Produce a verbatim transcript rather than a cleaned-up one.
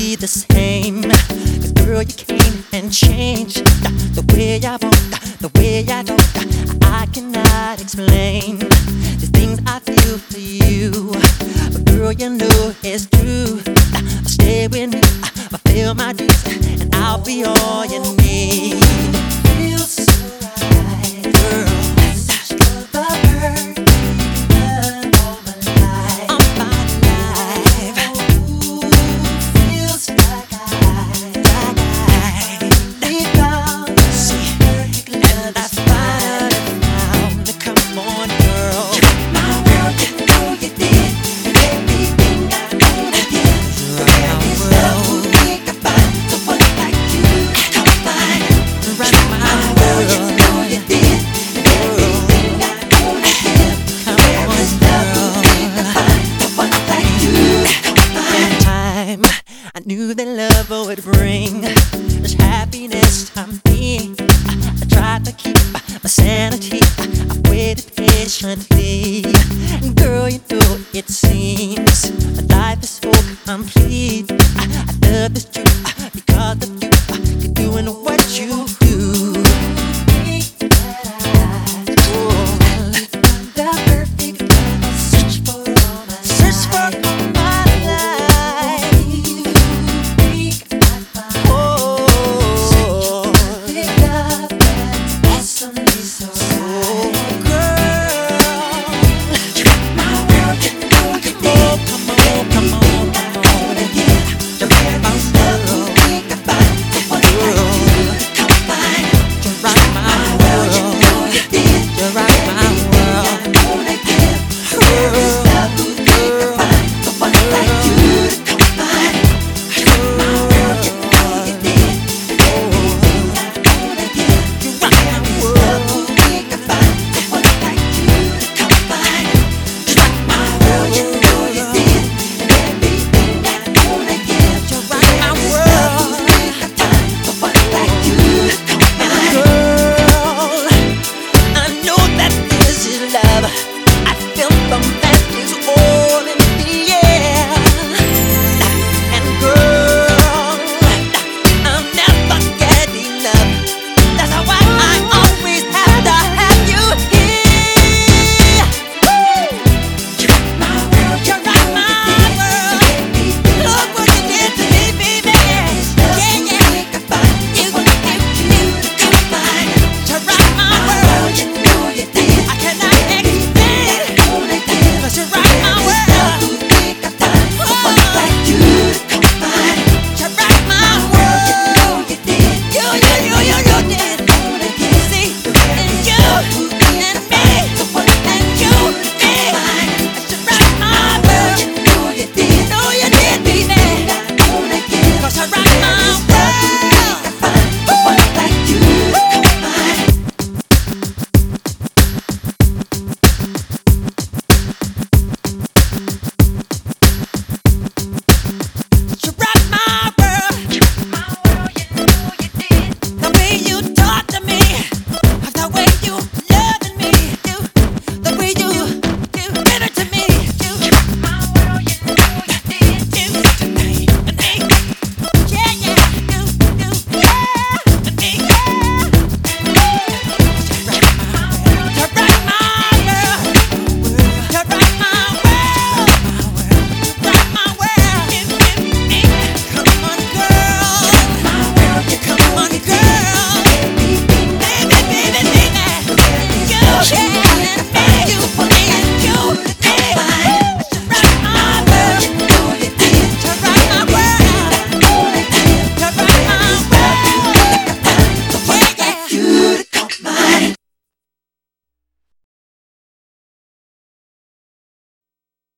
be the same. Cause girl, you came and changed the way I walk, the way I talk. I cannot explain the things I feel for you. But girl, you know it's true. I'll stay with me, I'll feel my dues, and I'll be all you need. Feels so right, girl. Such love I've heard all my life. All my life. Ooh, feels like I, like I deep down, see, and I find it found. Come on, girl. You rock my world, you know you did. Everything I own again. There is love who think I find someone like you. Come find, rock my world, you know you did. Everything I own again. There is love who think I find someone like you. Come find. Time I knew that love would bring this happiness to me. I tried to keep my sanity. I waited patiently. Girl, you know it seems life is so complete. I, I love this truth.